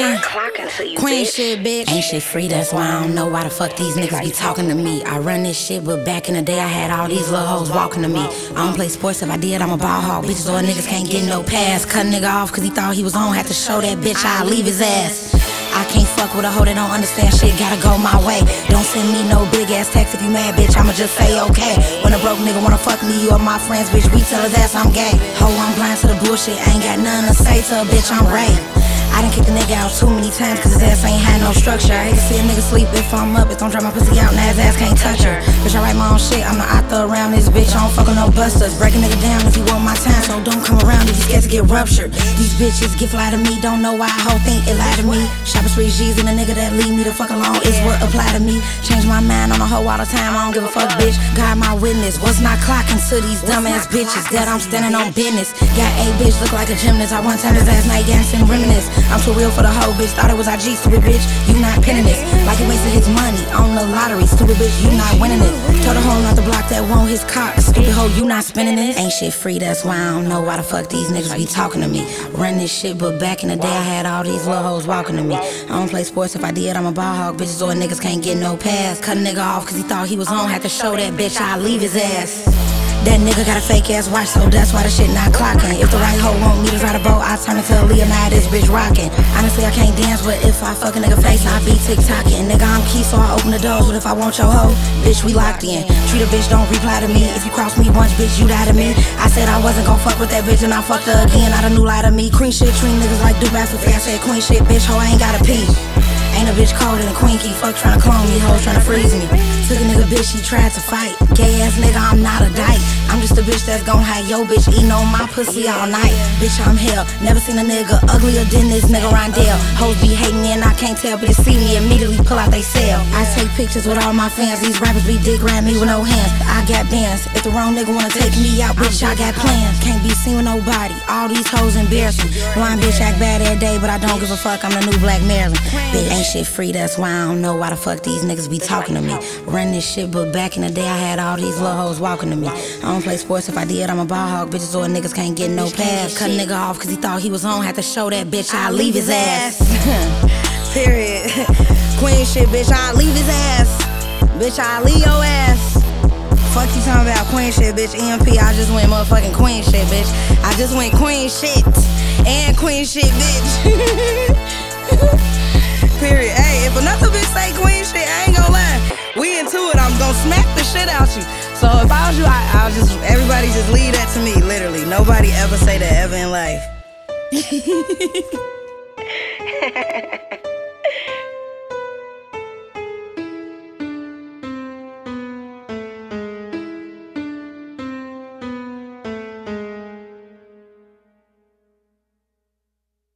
clocking. Queen shit, bitch. Ain't shit free, that's why I don't know why the fuck these niggas be talking to me. I run this shit, but back in the day I had all these little hoes walking to me. I don't play sports, if I did, I'm a ball hog. Bitches or niggas can't get no pass. Cut a nigga off cause he thought he was on, had to show that bitch I'll leave his ass. I can't fuck with a hoe that don't understand shit, gotta go my way. Don't send me no big ass text if you mad, bitch, I'ma just say okay. When a broke nigga wanna fuck me, you or my friends, bitch, we tell his ass I'm gay. Ho, I'm blind to the bullshit, ain't got nothing to say to a bitch, I'm Ray. I done kicked the nigga out too many times cause his ass ain't had no structure. I hate to see a nigga sleep if I'm up, it don't drop my pussy out, now his ass can't touch her. Bitch, I write my own shit, I'm the author around this bitch, I don't fuck with no busters. Break a nigga down if you want my time, so don't come around if you scared to get ruptured. These bitches get fly to me, don't know why a hoe think it lie to me. Shopping spree G's and a nigga that leave me the fuck alone is what apply to me. Change my mind on a hoe all the time, I don't give a fuck, bitch. God my witness, was not clocking to these dumbass bitches that I'm standing on business. Got a bitch look like a gymnast, I one time his ass night dancing reminisce. I'm too real for the hoe, bitch, thought it was IG, stupid bitch, you not pinning this. Like he wasted his money on the lottery, stupid bitch, you not winning it. Told a hoe not to block that want his cock, stupid hoe, you not spinning it. Ain't shit free, that's why I don't know why the fuck these niggas be talking to me. Run this shit, but back in the day I had all these little hoes walking to me. I don't play sports, if I did, I'm a ball hog. Bitches or niggas can't get no pass. Cut a nigga off cause he thought he was on, had to show that bitch I'll leave his ass. That nigga got a fake ass watch, so that's why the shit not clocking. If the right hoe want me to ride a boat, I turn into a Leonardo, this bitch rocking. Honestly, I can't dance, but if I fuck a nigga face, I be tick-tocking. Nigga, I'm key, so I open the doors, but if I want your hoe, bitch, we locked in. Treat a bitch, don't reply to me. If you cross me once, bitch, you die to me. I said I wasn't gon' fuck with that bitch, and I fucked her again. Not a new lie to me. Queen shit, treat niggas like Dubai for free. I said queen shit, bitch, hoe, I ain't gotta pee. Ain't a bitch colder than Queen Key, fuck tryna clone me, hoes tryna freeze me. Took a nigga bitch, he tried to fight. Gay ass nigga, I'm not a dyke. I'm just a bitch that's gon' have yo bitch eating on my pussy all night. Bitch, I'm hell, never seen a nigga uglier than this nigga Rondell. Hoes be hating me and I can't tell, but they see me immediately pull out they cell. I take pictures with all my fans, these rappers be dick riding me with no hands. I got bands, if the wrong nigga wanna take me out, bitch, I got plans. Can't be seen with nobody, all these hoes embarrassing. Blind bitch act bad every day, but I don't give a fuck, I'm the new Black Marilyn. Bitch, ain't shit free, that's why I don't know why the fuck these niggas be talking to me. Run this shit, but back in the day I had all these little hoes walking to me. I don't play sports, if I did, I'm a ball hog. Bitches or niggas can't get no pass. Cut a nigga off cause he thought he was on, had to show that bitch I'll leave his ass. Period. Queen shit, bitch, I'll leave his ass. Bitch, I'll leave your ass. Fuck you talking about queen shit, bitch. EMP, I just went motherfucking queen shit, bitch. I just went queen shit and queen shit, bitch. Period. Hey, if another bitch say queen shit, I ain't gon' lie. We into it, I'm gon' smack the shit out you. So if I was you, I'll just, everybody just leave that to me, literally. Nobody ever say that ever in life.